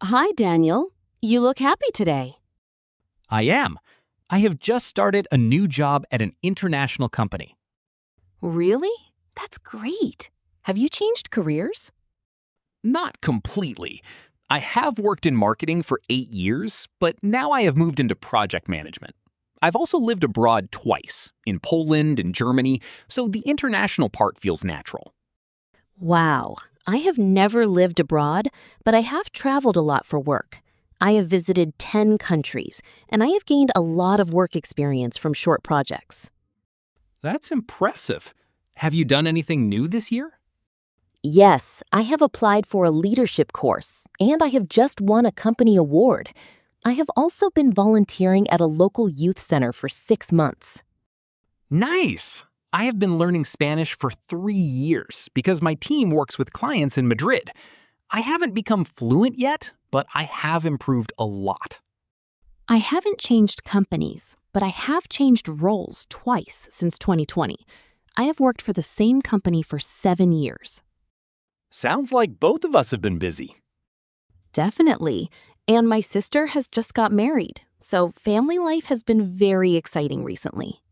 Hi, Daniel. You look happy today. I am. I have just started a new job at an international company. Really? That's great. Have you changed careers? Not completely. I have worked in marketing for 8 years, but now I have moved into project management. I've also lived abroad twice, in Poland and Germany, so the international part feels natural. Wow. I have never lived abroad, but I have traveled a lot for work. I have visited 10 countries, and I have gained a lot of work experience from short projects. That's impressive. Have you done anything new this year? Yes, I have applied for a leadership course, and I have just won a company award. I have also been volunteering at a local youth center for 6 months. Nice! I have been learning Spanish for 3 years because my team works with clients in Madrid. I haven't become fluent yet, but I have improved a lot. I haven't changed companies, but I have changed roles twice since 2020. I have worked for the same company for 7 years. Sounds like both of us have been busy. Definitely. And my sister has just got married, so family life has been very exciting recently.